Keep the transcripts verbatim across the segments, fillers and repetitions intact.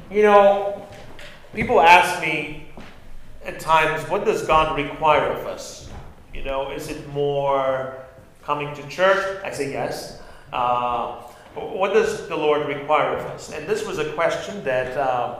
You know, people ask me at times, what does God require of us? You know, is it more coming to church? I say yes. Uh, what does the Lord require of us? And this was a question that, uh,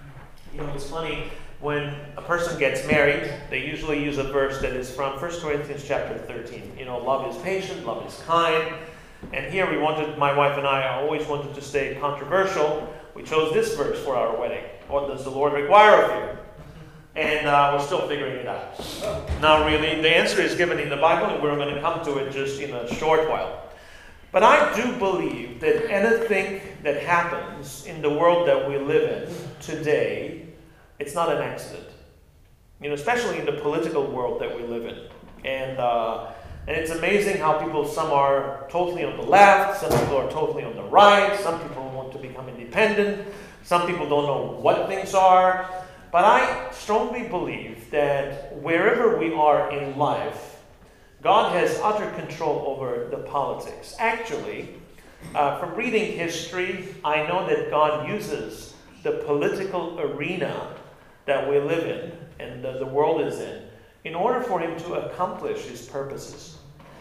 you know, it's funny, when a person gets married, they usually use a verse that is from First Corinthians chapter thirteen. You know, love is patient, love is kind. And here we wanted, my wife and I always wanted to stay controversial. We chose this verse for our wedding. What does the Lord require of you? And uh, we're still figuring it out. Now, really, the answer is given in the Bible, and we're going to come to it just in a short while. But I do believe that anything that happens in the world that we live in today, it's not an accident. You know, especially in the political world that we live in. And uh, and it's amazing how people, some are totally on the left, some people are totally on the right, some people want to become independent, some people don't know what things are. But I strongly believe that wherever we are in life, God has utter control over the politics. Actually, uh, from reading history, I know that God uses the political arena that we live in and the, the world is in, in order for him to accomplish his purposes.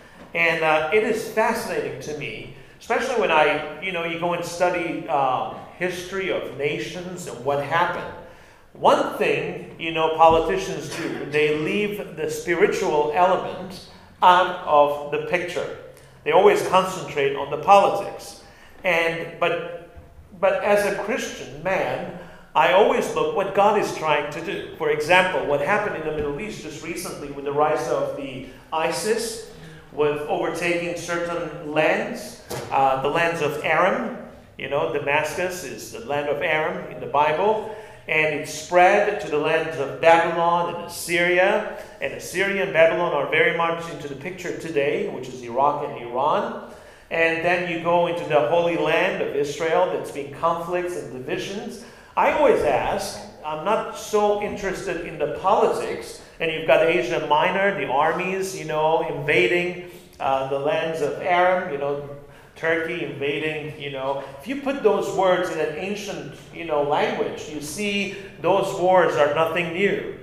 And uh, it is fascinating to me, especially when I, you know, you go and study um, history of nations and what happened. One thing, you know, politicians do, they leave the spiritual element out of the picture. They always concentrate on the politics. And but but as a Christian man, I always look what God is trying to do. For example, what happened in the Middle East just recently with the rise of the ISIS, with overtaking certain lands, uh, the lands of Aram. You know, Damascus is the land of Aram in the Bible. And it spread to the lands of Babylon and Assyria. And Assyria and Babylon are very much into the picture today, which is Iraq and Iran. And then you go into the Holy Land of Israel that's been conflicts and divisions. I always ask, I'm not so interested in the politics. And you've got Asia Minor, the armies, you know, invading uh, the lands of Aram, you know, Turkey invading, you know. If you put those words in an ancient, you know, language, you see those wars are nothing new.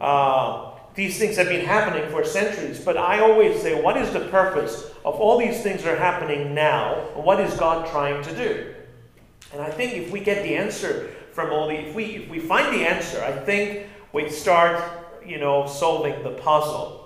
Uh, these things have been happening for centuries. But I always say, what is the purpose of all these things that are happening now? And what is God trying to do? And I think if we get the answer from all the, if we if we find the answer, I think we start, you know, solving the puzzle.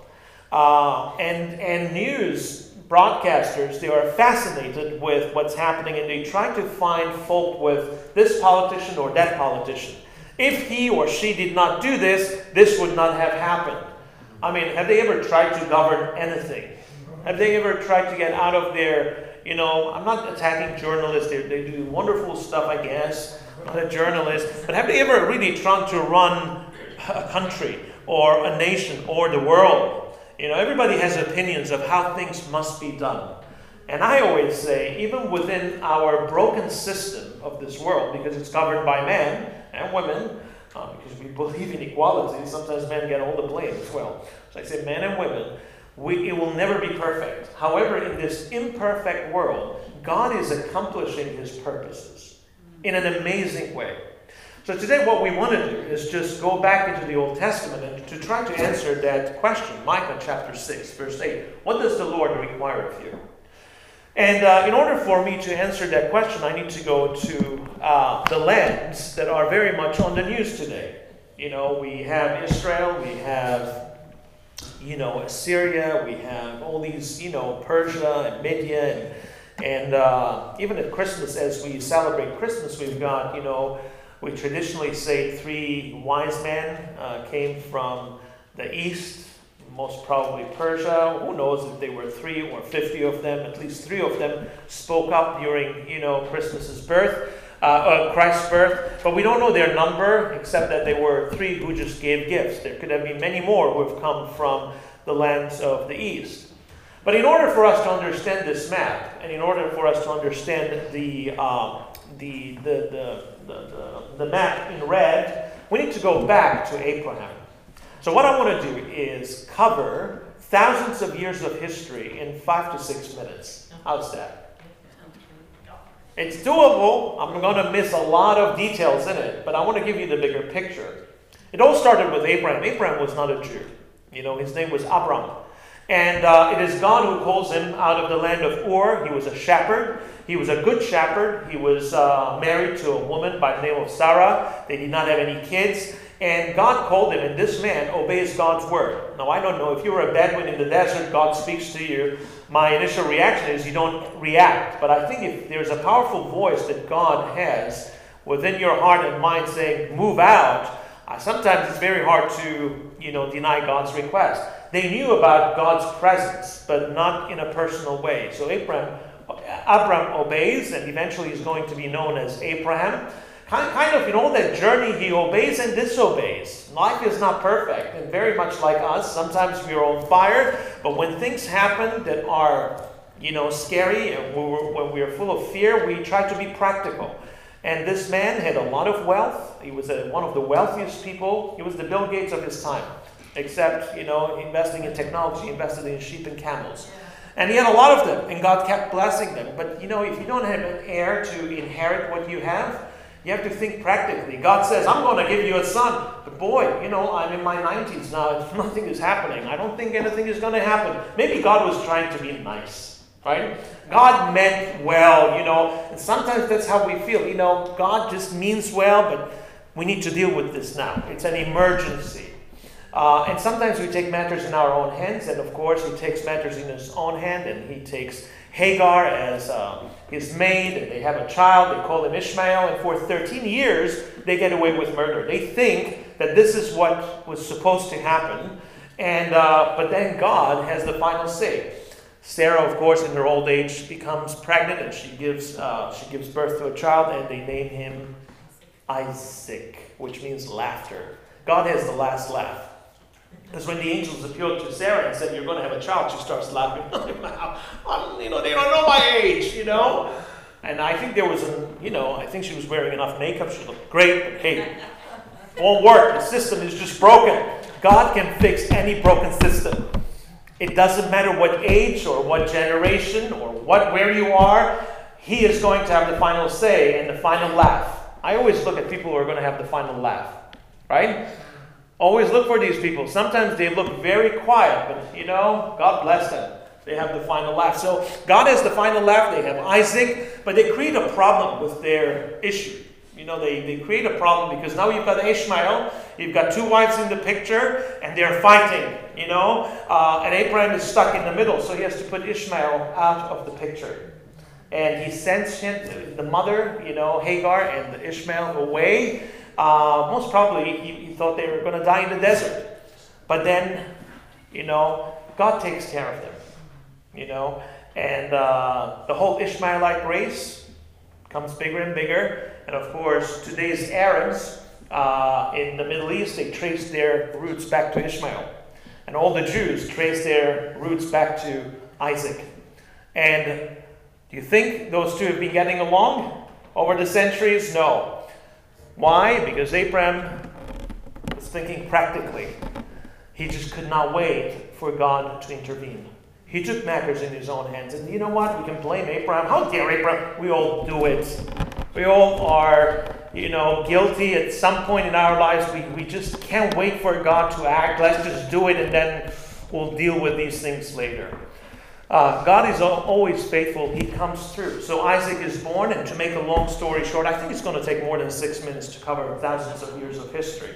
Uh, and and news broadcasters, they are fascinated with what's happening, and they try to find fault with this politician or that politician. If he or she did not do this, this would not have happened. I mean, have they ever tried to govern anything? Have they ever tried to get out of their, you know, I'm not attacking journalists, they, they do wonderful stuff, I guess. I'm not a journalist, but have they ever really tried to run a country or a nation or the world? You know, everybody has opinions of how things must be done. And I always say, even within our broken system of this world, because it's governed by men and women, uh, because we believe in equality, sometimes men get all the blame as well. So I say men and women, we, it will never be perfect. However, in this imperfect world, God is accomplishing his purposes in an amazing way. So today what we want to do is just go back into the Old Testament and to try to answer that question. Micah chapter six, verse eight. What does the Lord require of you? And uh, in order for me to answer that question, I need to go to uh, the lands that are very much on the news today. You know, we have Israel, we have, you know, Assyria, we have all these, you know, Persia and Media. And, and uh, even at Christmas, as we celebrate Christmas, we've got, you know, we traditionally say three wise men uh, came from the east, most probably Persia. Who knows if they were three or fifty of them? At least three of them spoke up during, you know, Christmas's birth, uh, uh, Christ's birth. But we don't know their number, except that they were three who just gave gifts. There could have been many more who have come from the lands of the east. But in order for us to understand this map, and in order for us to understand the uh, the the the The, the, the map in red, we need to go back to Abraham. So what I want to do is cover thousands of years of history in five to six minutes. How's that? It's doable. I'm going to miss a lot of details in it, but I want to give you the bigger picture. It all started with Abraham. Abraham was not a Jew. You know, his name was Abram. And uh, it is God who calls him out of the land of Ur. He was a shepherd. He was a good shepherd. He was uh, married to a woman by the name of Sarah. They did not have any kids. And God called him, and this man obeys God's word. Now, I don't know, if you were a Bedouin in the desert, God speaks to you. My initial reaction is you don't react. But I think if there's a powerful voice that God has within your heart and mind saying, move out, uh, sometimes it's very hard to, you know, deny God's request. They knew about God's presence, but not in a personal way. So Abraham, Abram obeys, and eventually is going to be known as Abraham. Kind, kind of in all that journey, he obeys and disobeys. Life is not perfect, and very much like us, sometimes we are on fire, but when things happen that are, you know, scary, and when we are full of fear, we try to be practical. And this man had a lot of wealth. He was a, one of the wealthiest people. He was the Bill Gates of his time, except, you know, investing in technology, he invested in sheep and camels. And he had a lot of them, and God kept blessing them. But, you know, if you don't have an heir to inherit what you have, you have to think practically. God says, I'm going to give you a son. But boy, you know, I'm in my nineties now, and nothing is happening. I don't think anything is going to happen. Maybe God was trying to be nice, right? God meant well, you know, and sometimes that's how we feel. You know, God just means well, but we need to deal with this now. It's an emergency. Uh, and sometimes we take matters in our own hands, and of course he takes matters in his own hand, and he takes Hagar as uh, his maid, and they have a child. They call him Ishmael, and for thirteen years they get away with murder. They think that this is what was supposed to happen, and uh, but then God has the final say. Sarah, of course, in her old age, becomes pregnant, and she gives uh, she gives birth to a child, and they name him Isaac, which means laughter. God has the last laugh. Because when the angels appealed to Sarah and said, you're going to have a child, she starts laughing. You know, they don't know my age, you know. And I think there was, a, you know, I think she was wearing enough makeup. She looked great, but hey, it won't work. The system is just broken. God can fix any broken system. It doesn't matter what age or what generation or what where you are. He is going to have the final say and the final laugh. I always look at people who are going to have the final laugh, right? Always look for these people. Sometimes they look very quiet, but you know, God bless them. They have the final laugh. So God has the final laugh. They have Isaac, but they create a problem with their issue. You know, they, they create a problem because now you've got Ishmael, you've got two wives in the picture, and they're fighting, you know. Uh, and Abraham is stuck in the middle, so he has to put Ishmael out of the picture. And he sends him, the mother, you know, Hagar and the Ishmael away. Uh, most probably he, he thought they were going to die in the desert. But then, you know, God takes care of them. You know, and uh, the whole Ishmaelite race becomes bigger and bigger. And of course, today's Arabs uh, in the Middle East, they trace their roots back to Ishmael. And all the Jews trace their roots back to Isaac. And do you think those two have been getting along over the centuries? No. Why? Because Abraham was thinking practically. He just could not wait for God to intervene. He took matters in his own hands. And you know what? We can blame Abraham. How dare Abraham? We all do it. We all are, you know, guilty at some point in our lives. We, we just can't wait for God to act. Let's just do it and then we'll deal with these things later. Uh, God is always faithful. He comes through. So Isaac is born, and to make a long story short, I think it's going to take more than six minutes to cover thousands of years of history.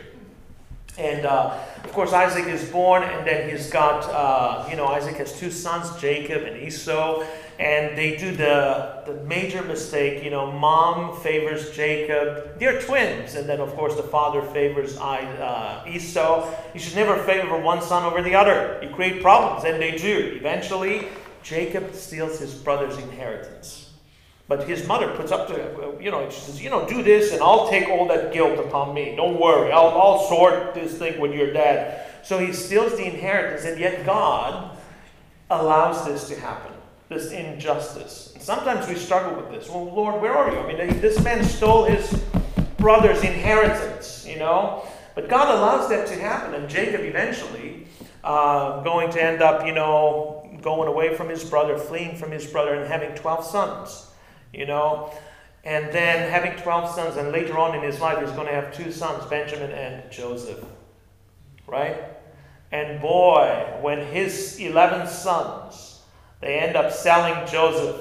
And uh, of course, Isaac is born, and then he's got, uh, you know, Isaac has two sons, Jacob and Esau, and they do the, the major mistake. You know, mom favors Jacob. They're twins, and then of course the father favors uh, Esau. You should never favor one son over the other. You create problems, and they do. Eventually, Jacob steals his brother's inheritance. But his mother puts up to, you know, she says, you know, do this and I'll take all that guilt upon me. Don't worry. I'll, I'll sort this thing with your dad. So he steals the inheritance, and yet God allows this to happen, this injustice. And sometimes we struggle with this. Well, Lord, where are you? I mean, this man stole his brother's inheritance, you know. But God allows that to happen. And Jacob eventually uh, going to end up, you know, going away from his brother, fleeing from his brother, and having twelve sons. You know, And then having twelve sons, and later on in his life, he's going to have two sons, Benjamin and Joseph. Right? And boy, when his eleven sons, they end up selling Joseph,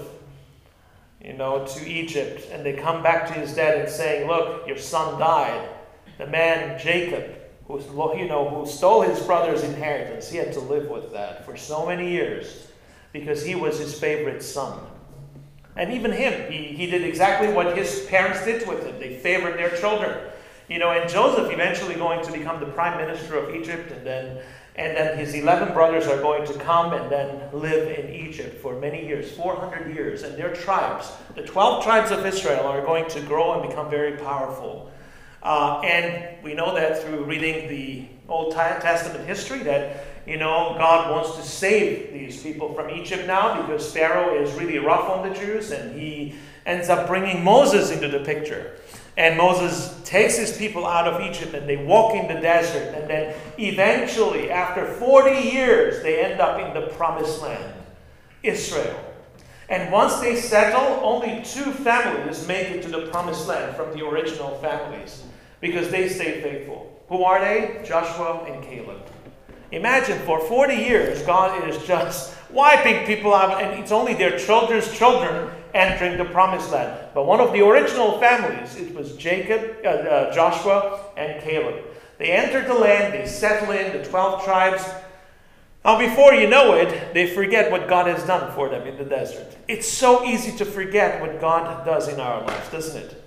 you know, to Egypt, and they come back to his dad and saying, look, your son died. The man Jacob, who's, you know, who stole his brother's inheritance, he had to live with that for so many years because he was his favorite son. And even him, he, he did exactly what his parents did with him. They favored their children. You know, and Joseph eventually going to become the prime minister of Egypt, and then and then his eleven brothers are going to come and then live in Egypt for many years, four hundred years. And their tribes, the twelve tribes of Israel, are going to grow and become very powerful. Uh, and we know that through reading the Old Testament history that, you know, God wants to save these people from Egypt now because Pharaoh is really rough on the Jews, and he ends up bringing Moses into the picture. And Moses takes his people out of Egypt, and they walk in the desert. And then eventually, after forty years, they end up in the promised land, Israel. And once they settle, only two families make it to the promised land from the original families because they stay faithful. Who are they? Joshua and Caleb. Imagine for forty years, God is just wiping people out, and it's only their children's children entering the promised land. But one of the original families, it was Jacob, uh, uh, Joshua, and Caleb. They entered the land, they settled in, the twelve tribes. Now, before you know it, they forget what God has done for them in the desert. It's so easy to forget what God does in our lives, doesn't it?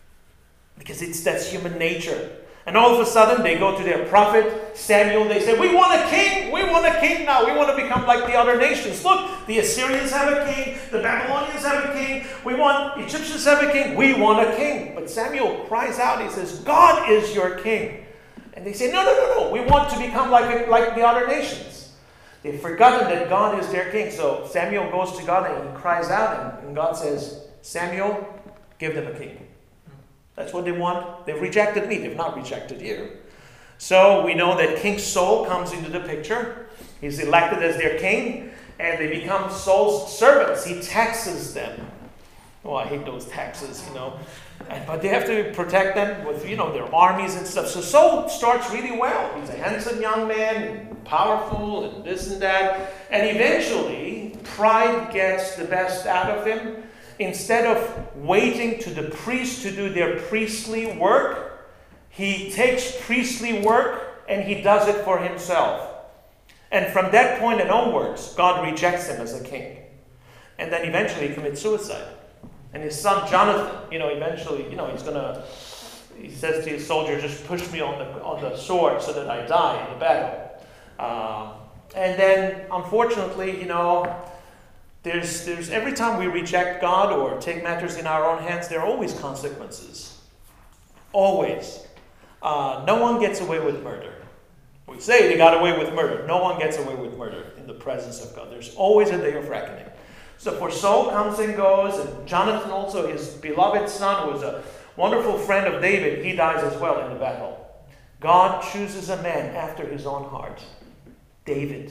Because it's that's human nature. And all of a sudden, they go to their prophet, Samuel. They say, we want a king. We want a king now. We want to become like the other nations. Look, the Assyrians have a king. The Babylonians have a king. We want, Egyptians have a king. We want a king. But Samuel cries out. He says, God is your king. And they say, no, no, no, no. We want to become like, like the other nations. They've forgotten that God is their king. So Samuel goes to God and he cries out. And, and God says, Samuel, give them a king. That's what they want. They've rejected me. They've not rejected you. So we know that King Saul comes into the picture. He's elected as their king, and they become Saul's servants. He taxes them. Oh, I hate those taxes, you know. But they have to protect them with, you know, their armies and stuff. So Saul starts really well. He's a handsome young man, and powerful, and this and that. And eventually, pride gets the best out of him. Instead of waiting to the priests to do their priestly work, he takes priestly work and he does it for himself. And from that point and onwards, God rejects him as a king. And then eventually he commits suicide. And his son Jonathan, you know, eventually, you know, he's going to, he says to his soldier, just push me on the on the sword so that I die in the battle. Um, and then, unfortunately, you know, There's, there's every time we reject God or take matters in our own hands, there are always consequences. Always. Uh, no one gets away with murder. We say they got away with murder. No one gets away with murder in the presence of God. There's always a day of reckoning. So for Saul comes and goes, and Jonathan also, his beloved son, who was a wonderful friend of David, he dies as well in the battle. God chooses a man after his own heart. David.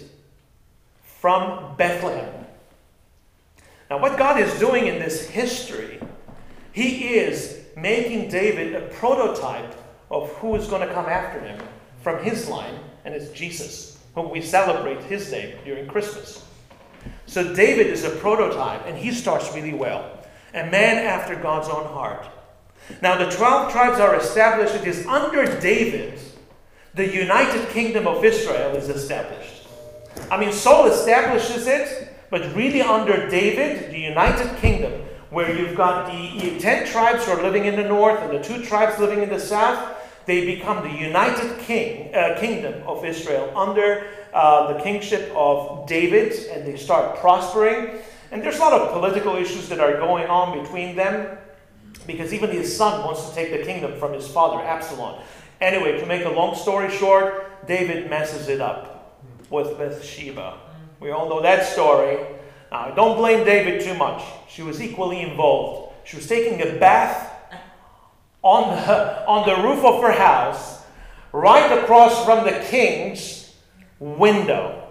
From Bethlehem. Now, what God is doing in this history, he is making David a prototype of who is going to come after him from his line, and it's Jesus, whom we celebrate his name during Christmas. So David is a prototype, and he starts really well. A man after God's own heart. Now, the twelve tribes are established. It is under David, the united kingdom of Israel is established. I mean, Saul establishes it, but really under David, the united kingdom, where you've got the ten tribes who are living in the north and the two tribes living in the south, they become the united king, uh, kingdom of Israel under uh, the kingship of David, and they start prospering. And there's a lot of political issues that are going on between them, because even his son wants to take the kingdom from his father, Absalom. Anyway, to make a long story short, David messes it up with Bathsheba. We all know that story. Now, don't blame David too much. She was equally involved. She was taking a bath on the, on the roof of her house, right across from the king's window.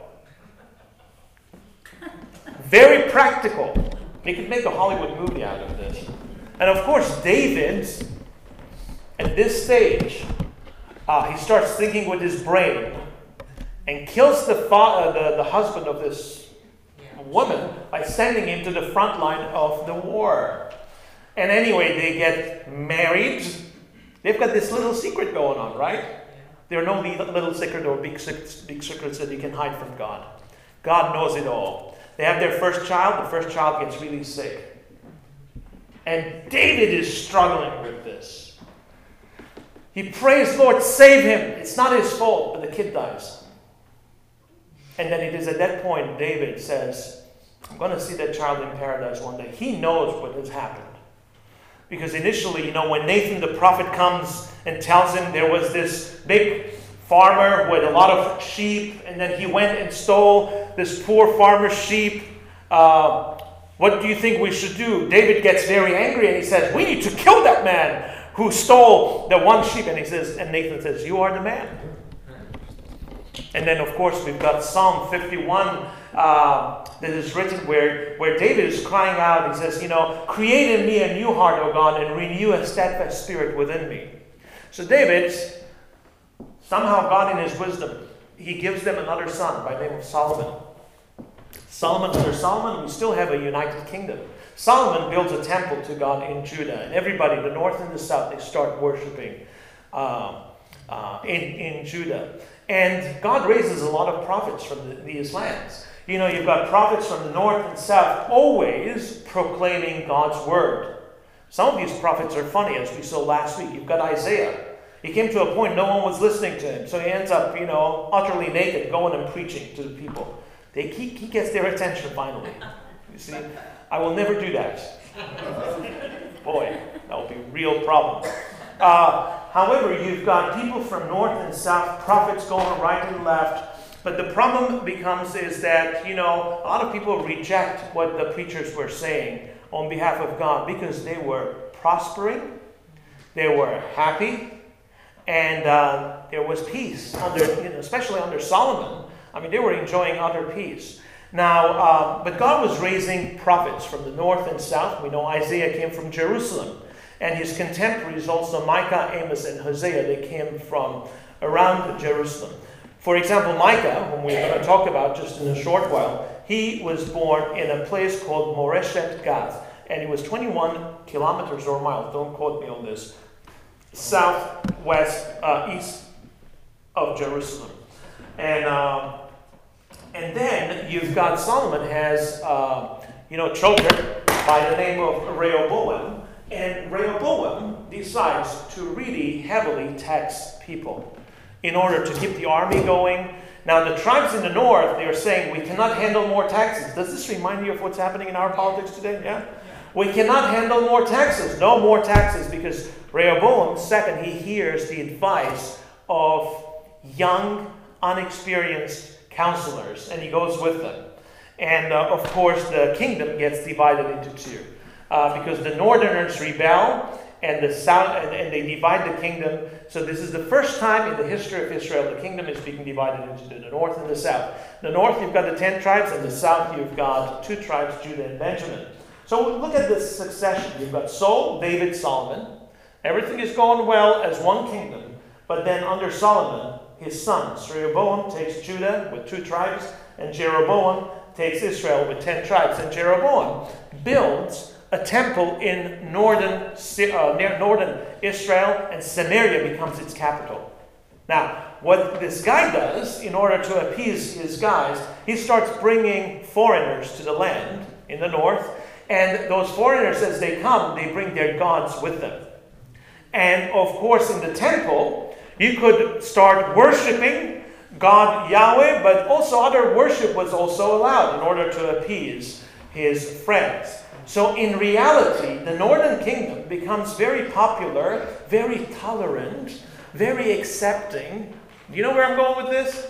Very practical. They could make a Hollywood movie out of this. And of course, David, at this stage, uh, he starts thinking with his brain and kills the, fa- uh, the, the husband of this woman by sending him to the front line of the war. And anyway, they get married. They've got this little secret going on, right? There are no little secret or big, big secrets that you can hide from God. God knows it all. They have their first child. The first child gets really sick. And David is struggling with this. He prays, Lord, save him. It's not his fault, but the kid dies. And then it is at that point David says, I'm going to see that child in paradise one day. He knows what has happened. Because initially, you know, when Nathan the prophet comes and tells him there was this big farmer with a lot of sheep, and then he went and stole this poor farmer's sheep. Uh, what do you think we should do? David gets very angry and he says, we need to kill that man who stole the one sheep. And he says, and Nathan says, you are the man. And then, of course, we've got Psalm fifty-one uh, that is written where, where David is crying out. He says, you know, create in me a new heart, O God, and renew a steadfast spirit within me. So David, somehow God in his wisdom, he gives them another son by the name of Solomon. Solomon, under Solomon, we still have a united kingdom. Solomon builds a temple to God in Judah, and everybody, the north and the south, they start worshiping uh, uh, in, in Judah. And God raises a lot of prophets from the, these lands. You know, you've got prophets from the north and south always proclaiming God's word. Some of these prophets are funny, as we saw last week. You've got Isaiah. He came to a point no one was listening to him. So he ends up, you know, utterly naked, going and preaching to the people. They, he, he gets their attention finally. You see, I will never do that. Boy, that will be a real problem. Uh, however, you've got people from north and south, prophets going right and left. But the problem becomes is that, you know, a lot of people reject what the preachers were saying on behalf of God because they were prospering, they were happy, and uh, there was peace, under, you know, especially under Solomon. I mean, they were enjoying utter peace. Now, uh, but God was raising prophets from the north and south. We know Isaiah came from Jerusalem. And his contemporaries also, Micah, Amos, and Hosea, they came from around Jerusalem. For example, Micah, whom we're going to talk about just in a short while, he was born in a place called Moreshet Gath. And it was twenty-one kilometers or miles, don't quote me on this, southwest, uh, east of Jerusalem. And um, and then you've got Solomon has, uh, you know, children by the name of Rehoboam. And Rehoboam decides to really heavily tax people in order to keep the army going. Now, the tribes in the north, they are saying, we cannot handle more taxes. Does this remind you of what's happening in our politics today? Yeah? Yeah. We cannot handle more taxes. No more taxes, because Rehoboam, second, he hears the advice of young, unexperienced counselors, and he goes with them. And, uh, of course, the kingdom gets divided into two. Uh, because the northerners rebel, and the south, and, and they divide the kingdom. So this is the first time in the history of Israel the kingdom is being divided into the north and the south. The north, you've got the ten tribes, and the south, you've got two tribes, Judah and Benjamin. So look at this succession. You've got Saul, David, Solomon. Everything is going well as one kingdom. But then under Solomon, his sons, Rehoboam takes Judah with two tribes, and Jeroboam takes Israel with ten tribes. And Jeroboam builds a temple in northern, uh, northern Israel, and Samaria becomes its capital. Now, what this guy does, in order to appease his guys, he starts bringing foreigners to the land in the north, and those foreigners, as they come, they bring their gods with them. And, of course, in the temple, you could start worshiping God Yahweh, but also other worship was also allowed in order to appease his friends. So in reality, the northern kingdom becomes very popular, very tolerant, very accepting. Do you know where I'm going with this?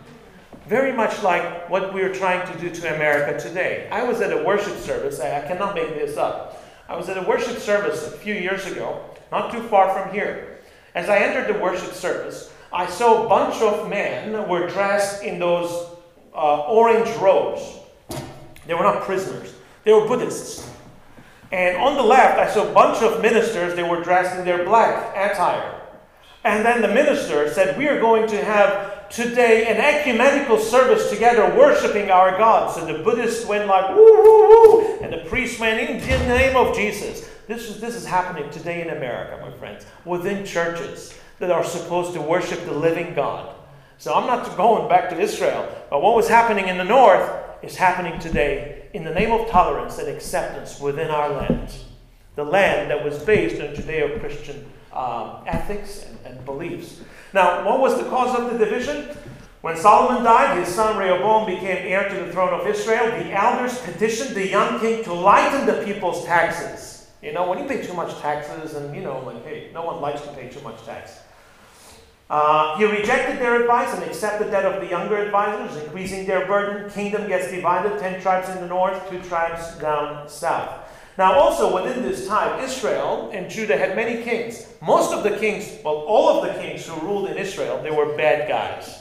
Very much like what we're trying to do to America today. I was at a worship service. I, I cannot make this up. I was at a worship service a few years ago, not too far from here. As I entered the worship service, I saw a bunch of men who were dressed in those uh, orange robes. They were not prisoners. They were Buddhists. And on the left, I saw a bunch of ministers. They were dressed in their black attire. And then the minister said, we are going to have today an ecumenical service together, worshiping our God. So the Buddhists went like, woo, woo, woo. And the priest went, in the name of Jesus. This is, this is happening today in America, my friends, within churches that are supposed to worship the living God. So I'm not going back to Israel. But what was happening in the north is happening today in the name of tolerance and acceptance within our land. The land that was based on Judeo-Christian um, ethics and, and beliefs. Now, what was the cause of the division? When Solomon died, his son Rehoboam became heir to the throne of Israel. The elders petitioned the young king to lighten the people's taxes. You know, when you pay too much taxes, and you know, like, hey, no one likes to pay too much tax. Uh, he rejected their advice and accepted that of the younger advisors, increasing their burden. Kingdom gets divided, ten tribes in the north, two tribes down south. Now also within this time, Israel and Judah had many kings. Most of the kings, well, all of the kings who ruled in Israel, they were bad guys.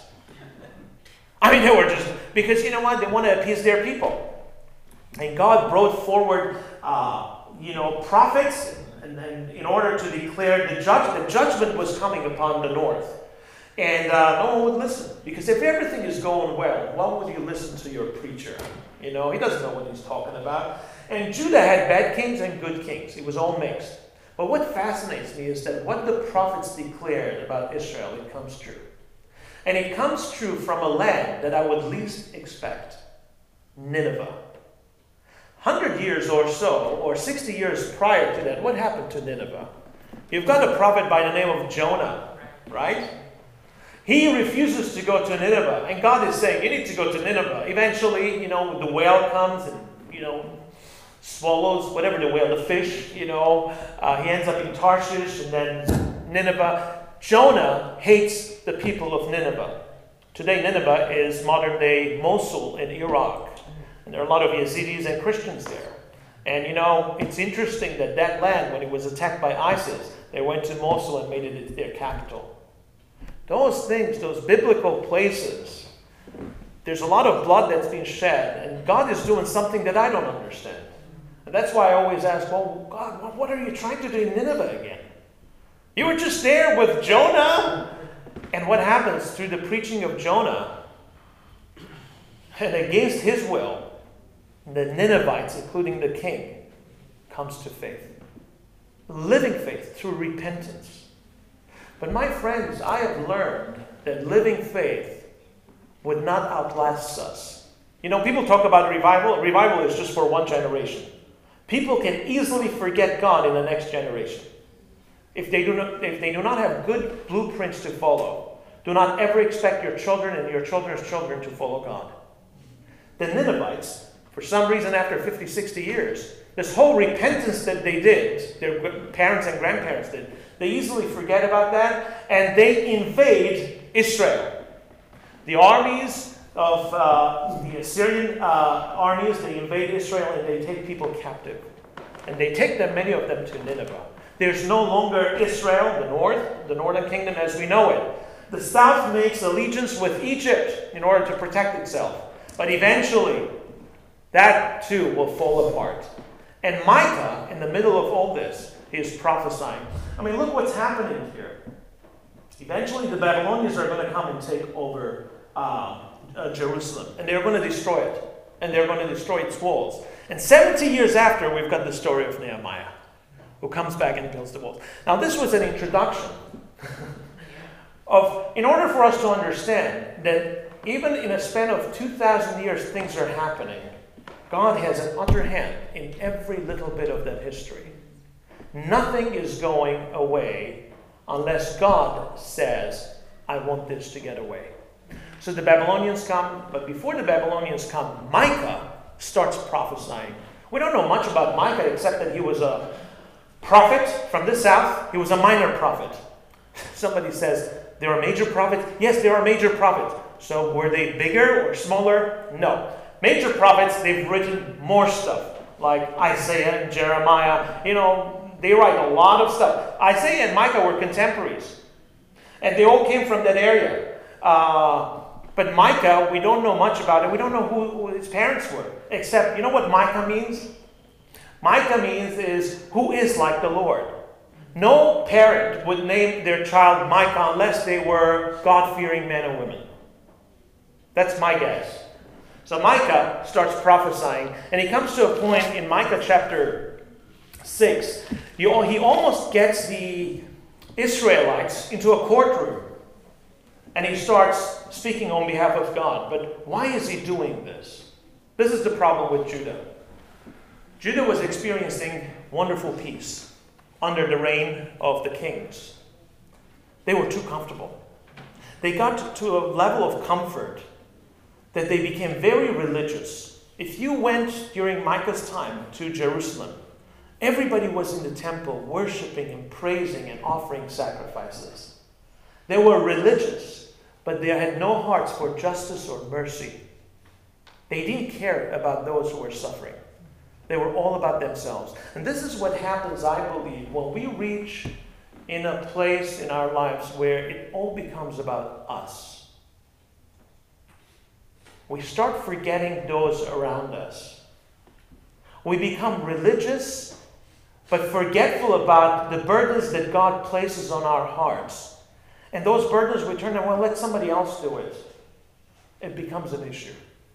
I mean, they were just, because you know what? They want to appease their people. And God brought forward, uh, you know, prophets, and then in order to declare the judgment. The judgment was coming upon the north. And uh, no one would listen. Because if everything is going well, why would you listen to your preacher? You know, he doesn't know what he's talking about. And Judah had bad kings and good kings. It was all mixed. But what fascinates me is that what the prophets declared about Israel, it comes true. And it comes true from a land that I would least expect. Nineveh. Hundred years or so, or sixty years prior to that, what happened to Nineveh? You've got a prophet by the name of Jonah, right? He refuses to go to Nineveh, and God is saying, you need to go to Nineveh. Eventually, you know, the whale comes and, you know, swallows, whatever the whale, the fish, you know, uh, he ends up in Tarshish, and then Nineveh. Jonah hates the people of Nineveh. Today, Nineveh is modern-day Mosul in Iraq. And there are a lot of Yazidis and Christians there. And, you know, it's interesting that that land, when it was attacked by ISIS, they went to Mosul and made it their capital. Those things, those biblical places, there's a lot of blood that's being shed. And God is doing something that I don't understand. And that's why I always ask, well, God, what are you trying to do in Nineveh again? You were just there with Jonah. And what happens through the preaching of Jonah, and against his will, the Ninevites, including the king, comes to faith. Living faith through repentance. But my friends, I have learned that living faith would not outlast us. You know, people talk about revival. Revival is just for one generation. People can easily forget God in the next generation. If they do not, if they do not have good blueprints to follow, do not ever expect your children and your children's children to follow God. The Ninevites, for some reason after fifty, sixty years, this whole repentance that they did, their parents and grandparents did, they easily forget about that, and they invade Israel. The armies of uh, the Assyrian uh, armies, they invade Israel and they take people captive. And they take them, many of them, to Nineveh. There's no longer Israel, the north, the northern kingdom as we know it. The south makes allegiance with Egypt in order to protect itself. But eventually, that too will fall apart. And Micah, in the middle of all this, he is prophesying. I mean, look what's happening here. Eventually, the Babylonians are going to come and take over uh, uh, Jerusalem. And they're going to destroy it. And they're going to destroy its walls. And seventy years after, we've got the story of Nehemiah, who comes back and builds the walls. Now, this was an introduction of, in order for us to understand that even in a span of two thousand years, things are happening. God has an utter hand in every little bit of that history. Nothing is going away unless God says, I want this to get away. So the Babylonians come, but before the Babylonians come, Micah starts prophesying. We don't know much about Micah except that he was a prophet from the south. He was a minor prophet. Somebody says, there are major prophets. Yes, there are major prophets. So were they bigger or smaller? No. Major prophets, they've written more stuff. Like Isaiah and Jeremiah. You know, they write a lot of stuff. Isaiah and Micah were contemporaries. And they all came from that area. Uh, but Micah, we don't know much about it. We don't know who, who his parents were. Except, you know what Micah means? Micah means is who is like the Lord. No parent would name their child Micah unless they were God-fearing men and women. That's my guess. So Micah starts prophesying, and he comes to a point in Micah chapter six. He almost gets the Israelites into a courtroom, and he starts speaking on behalf of God. But why is he doing this? This is the problem with Judah. Judah was experiencing wonderful peace under the reign of the kings. They were too comfortable. They got to a level of comfort that they became very religious. If you went during Micah's time to Jerusalem, everybody was in the temple worshiping and praising and offering sacrifices. They were religious, but they had no hearts for justice or mercy. They didn't care about those who were suffering. They were all about themselves. And this is what happens, I believe, when we reach in a place in our lives where it all becomes about us. We start forgetting those around us. We become religious, but forgetful about the burdens that God places on our hearts. And those burdens we turn and, well, let somebody else do it. It becomes an issue.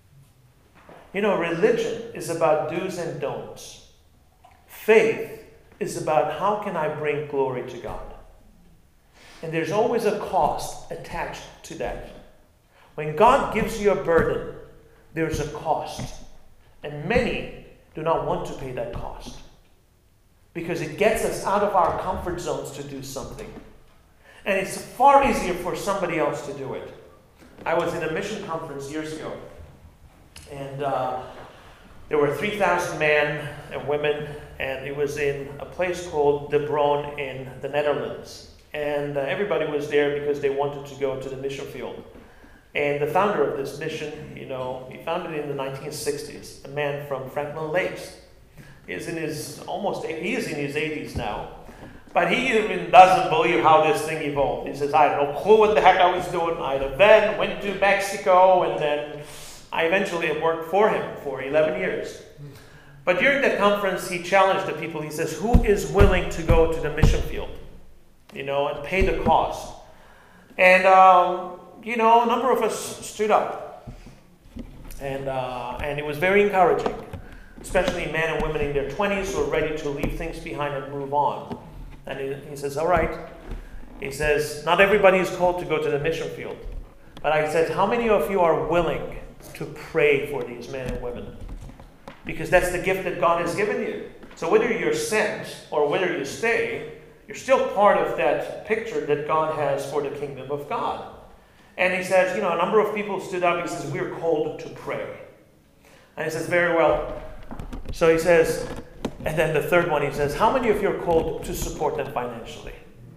You know, religion is about do's and don'ts. Faith is about how can I bring glory to God. And there's always a cost attached to that. When God gives you a burden, there's a cost. And many do not want to pay that cost, because it gets us out of our comfort zones to do something. And it's far easier for somebody else to do it. I was in a mission conference years ago, and uh, there were three thousand men and women, and it was in a place called De Bron in the Netherlands. And uh, everybody was there because they wanted to go to the mission field. And the founder of this mission, you know, he founded it in the nineteen sixties, a man from Franklin Lakes. He is in his almost, he is in his eighties now. But he even doesn't believe how this thing evolved. He says, I had no clue what the heck I was doing. I then went to Mexico, and then I eventually worked for him for eleven years. But during that conference, he challenged the people. He says, who is willing to go to the mission field, you know, and pay the cost? And, um, you know, a number of us stood up. And, uh, and it was very encouraging, especially men and women in their twenties who are ready to leave things behind and move on. And he, he says, all right. He says, not everybody is called to go to the mission field. But I said, how many of you are willing to pray for these men and women? Because that's the gift that God has given you. So whether you're sent or whether you stay, you're still part of that picture that God has for the kingdom of God. And he says, you know, a number of people stood up. He says, we're called to pray. And he says, very well. So he says, and then the third one, he says, how many of you are called to support them financially?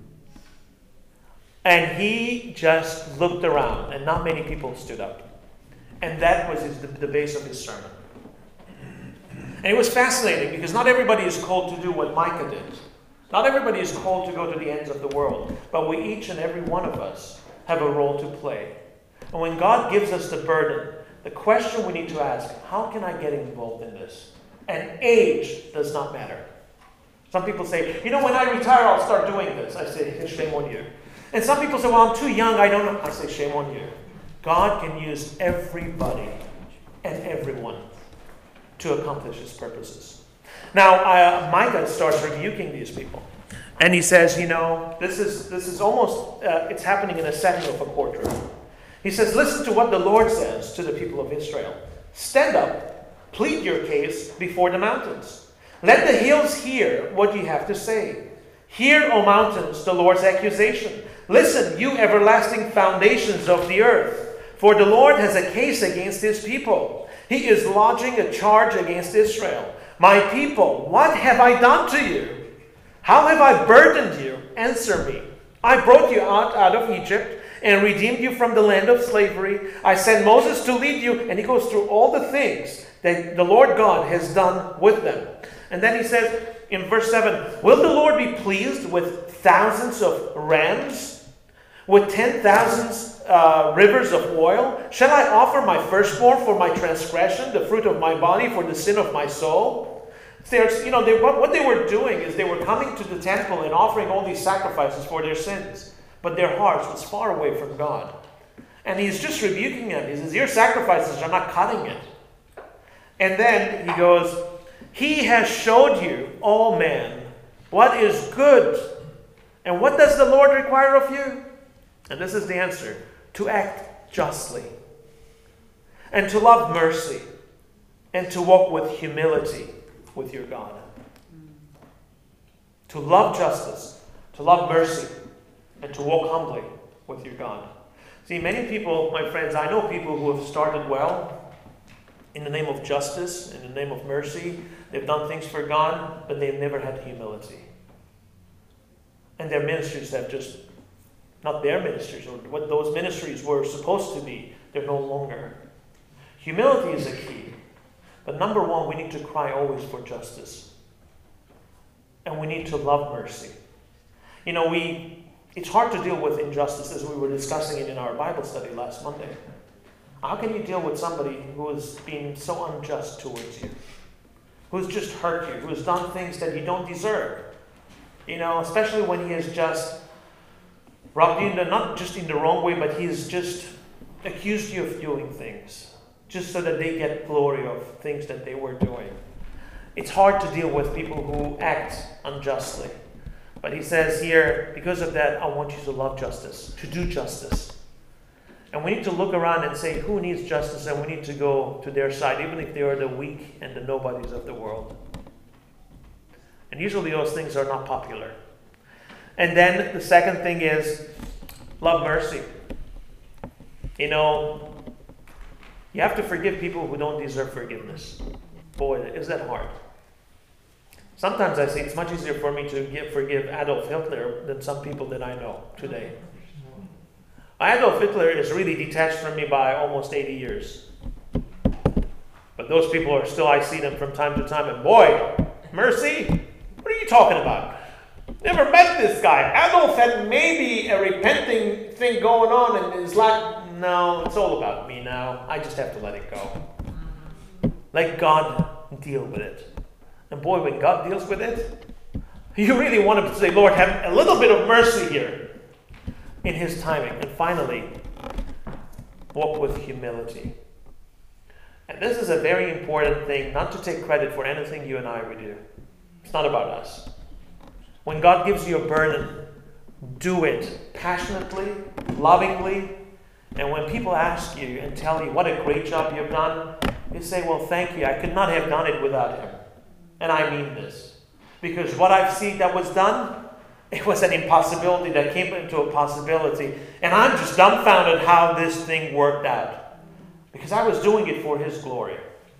And he just looked around, and not many people stood up. And that was his, the, the base of his sermon. And it was fascinating, because not everybody is called to do what Micah did. Not everybody is called to go to the ends of the world. But we, each and every one of us, have a role to play. And when God gives us the burden, the question we need to ask, how can I get involved in this? And age does not matter. Some people say, you know, when I retire, I'll start doing this. I say, shame on you. And some people say, well, I'm too young, I don't know. I say, shame on you. God can use everybody and everyone to accomplish his purposes. Now, uh, Micah starts rebuking these people. And he says, you know, this is this is almost, uh, it's happening in a setting of a courtroom. He says, listen to what the Lord says to the people of Israel. Stand up, plead your case before the mountains. Let the hills hear what you have to say. Hear, O mountains, the Lord's accusation. Listen, you everlasting foundations of the earth. For the Lord has a case against his people. He is lodging a charge against Israel. My people, what have I done to you? How have I burdened you? Answer me. I brought you out, out of Egypt and redeemed you from the land of slavery. I sent Moses to lead you. And he goes through all the things that the Lord God has done with them. And then he says in verse seven, will the Lord be pleased with thousands of rams? With ten thousands uh, rivers of oil? Shall I offer my firstborn for my transgression, the fruit of my body for the sin of my soul? There's, you know, they, what, what they were doing is they were coming to the temple and offering all these sacrifices for their sins. But their hearts was far away from God. And he's just rebuking them. He says, your sacrifices are not cutting it. And then he goes, he has showed you, all men, what is good. And what does the Lord require of you? And this is the answer. To act justly. And to love mercy. And to walk with humility with your God. To love justice. To love mercy. And to walk humbly with your God. See, many people, my friends, I know people who have started well in the name of justice, in the name of mercy. They've done things for God, but they've never had humility. And their ministries have just, not their ministries, or what those ministries were supposed to be, they're no longer. Humility is a key. But number one, we need to cry always for justice. And we need to love mercy. You know, we it's hard to deal with injustice, as we were discussing it in our Bible study last Monday. How can you deal with somebody who is being so unjust towards you? Who's just hurt you? Who has done things that you don't deserve? You know, especially when he has just rubbed you in the, not just in the wrong way, but he has just accused you of doing things. Just so that they get glory of things that they were doing. It's hard to deal with people who act unjustly. But he says here, because of that, I want you to love justice, to do justice. And we need to look around and say, who needs justice? And we need to go to their side, even if they are the weak and the nobodies of the world. And usually those things are not popular. And then the second thing is, love mercy. You know, you have to forgive people who don't deserve forgiveness. Boy, is that hard. Sometimes I say it's much easier for me to give, forgive Adolf Hitler than some people that I know today. Adolf Hitler is really detached from me by almost eighty years. But those people are still, I see them from time to time, and boy, mercy, what are you talking about? Never met this guy. Adolf had maybe a repenting thing going on in his life. No, it's all about me now. I just have to let it go. Let God deal with it. And boy, when God deals with it, you really want to say, Lord, have a little bit of mercy here in his timing. And finally, walk with humility. And this is a very important thing, not to take credit for anything you and I would do. It's not about us. When God gives you a burden, do it passionately, lovingly. And when people ask you and tell you what a great job you've done, you say, well, thank you. I could not have done it without him. And I mean this. Because what I've seen that was done, it was an impossibility that came into a possibility. And I'm just dumbfounded how this thing worked out. Because I was doing it for his glory.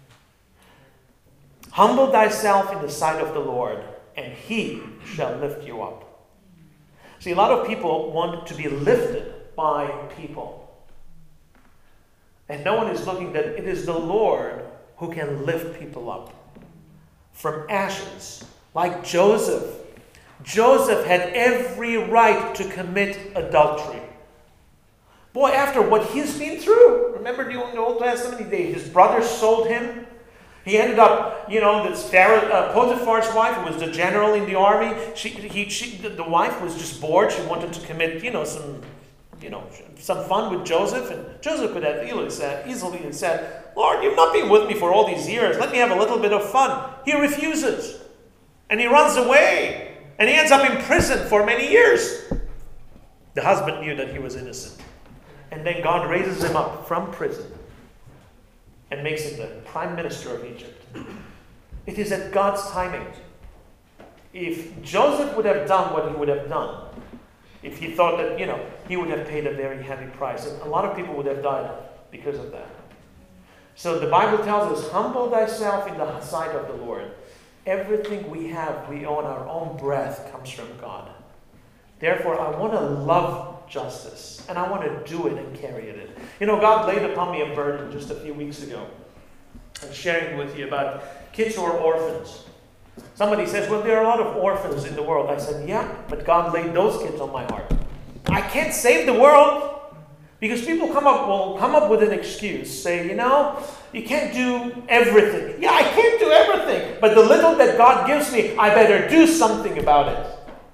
Humble thyself in the sight of the Lord, and he shall lift you up. See, a lot of people want to be lifted by people. And no one is looking that it is the Lord who can lift people up from ashes, like Joseph. Joseph had every right to commit adultery. Boy, after what he's been through, remember during the Old Testament, his brothers sold him. He ended up, you know, this Pharaoh, uh, Potiphar's wife, who was the general in the army. She, he, she, the, the wife was just bored. She wanted to commit, you know, some, you know, some fun with Joseph. And Joseph could have easily said, easily said, Lord, you've not been with me for all these years. Let me have a little bit of fun. He refuses. And he runs away. And he ends up in prison for many years. The husband knew that he was innocent. And then God raises him up from prison and makes him the prime minister of Egypt. It is at God's timing. If Joseph would have done what he would have done, if he thought that, you know, he would have paid a very heavy price. And a lot of people would have died because of that. So the Bible tells us, humble thyself in the sight of the Lord. Everything we have, we own, our own breath comes from God. Therefore, I want to love justice, and I want to do it and carry it. You know, God laid upon me a burden just a few weeks ago. I'm sharing with you about kids who are orphans. Somebody says, well, there are a lot of orphans in the world. I said, yeah, but God laid those kids on my heart. I can't save the world. Because people come up will come up with an excuse, say, you know, you can't do everything. Yeah, I can't do everything, but the little that God gives me, I better do something about it.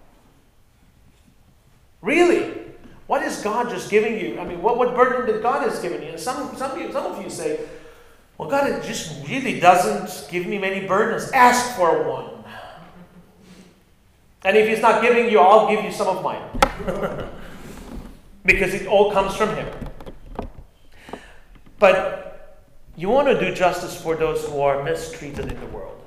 Really? What is God just giving you? I mean, what, what burden did God has given you? And some, some, of you, some of you say, well, God, it just really doesn't give me many burdens. Ask for one. And if He's not giving you, I'll give you some of mine. Because it all comes from Him. But you want to do justice for those who are mistreated in the world.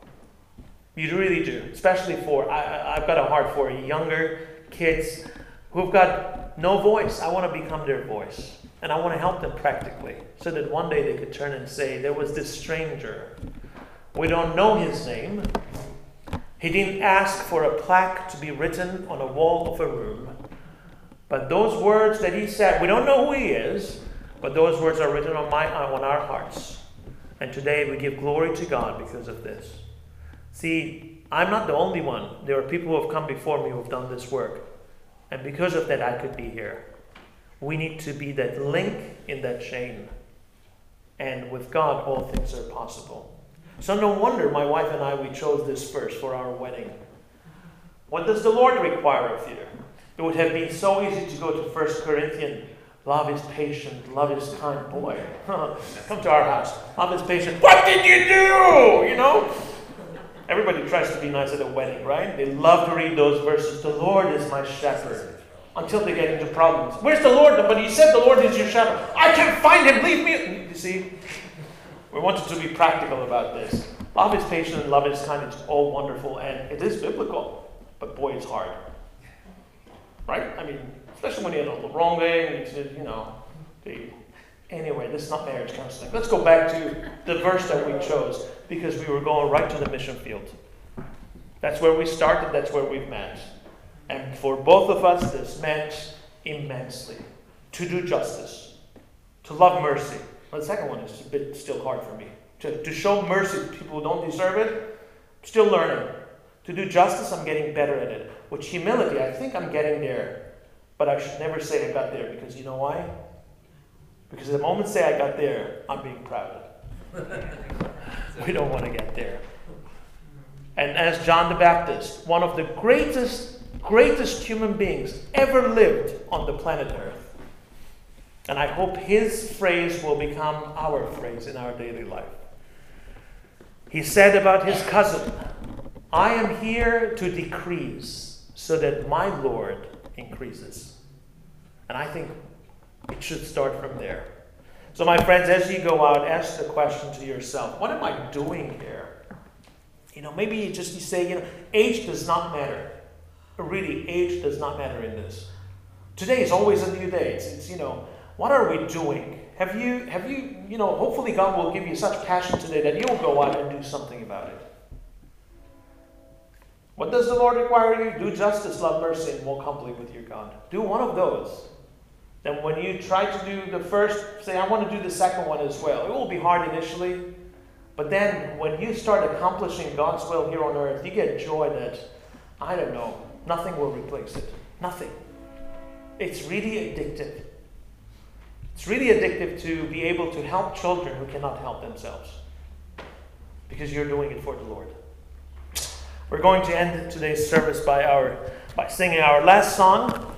You really do. Especially for, I, I've got a heart for younger kids who've got no voice. I want to become their voice. And I want to help them practically. So that one day they could turn and say, there was this stranger. We don't know his name. He didn't ask for a plaque to be written on a wall of a room. But those words that he said, we don't know who he is, but those words are written on my on our hearts. And today we give glory to God because of this. See, I'm not the only one. There are people who have come before me who have done this work. And because of that, I could be here. We need to be that link in that chain. And with God, all things are possible. So no wonder my wife and I, we chose this verse for our wedding. What does the Lord require of you? It would have been so easy to go to First Corinthians. Love is patient. Love is kind. Boy, come to our house. Love is patient. What did you do? You know? Everybody tries to be nice at a wedding, right? They love to read those verses. The Lord is my shepherd. Until they get into problems. Where's the Lord? But you said the Lord is your shepherd. I can't find Him. Leave me. You see? We wanted to be practical about this. Love is patient and love is kind. It's all wonderful. And it is biblical. But boy, it's hard. Right? I mean, especially when you're on the wrong way. And you know. The, anyway, this is not marriage counseling. Let's go back to the verse that we chose. Because we were going right to the mission field. That's where we started. That's where we've met. And for both of us, this meant immensely. To do justice. To love mercy. Well, the second one is a bit still hard for me. To, to show mercy to people who don't deserve it, still learning. To do justice, I'm getting better at it. With humility, I think I'm getting there. But I should never say I got there, because you know why? Because the moment I say I got there, I'm being proud. We don't want to get there. And as John the Baptist, one of the greatest greatest human beings ever lived on the planet Earth. And I hope his phrase will become our phrase in our daily life. He said about his cousin, I am here to decrease so that my Lord increases. And I think it should start from there. So my friends, as you go out, ask the question to yourself, what am I doing here? You know, maybe you just you say, you know, age does not matter. Really, age does not matter in this. Today is always a new day. It's, it's, you know, what are we doing? Have you, have you, you know, hopefully God will give you such passion today that you'll go out and do something about it. What does the Lord require of you? Do justice, love mercy, and walk humbly with your God. Do one of those. Then when you try to do the first, say, I want to do the second one as well. It will be hard initially. But then when you start accomplishing God's will here on earth, you get joy that, I don't know, nothing will replace it. Nothing. It's really addictive. It's really addictive to be able to help children who cannot help themselves. Because you're doing it for the Lord. We're going to end today's service by our by singing our last song.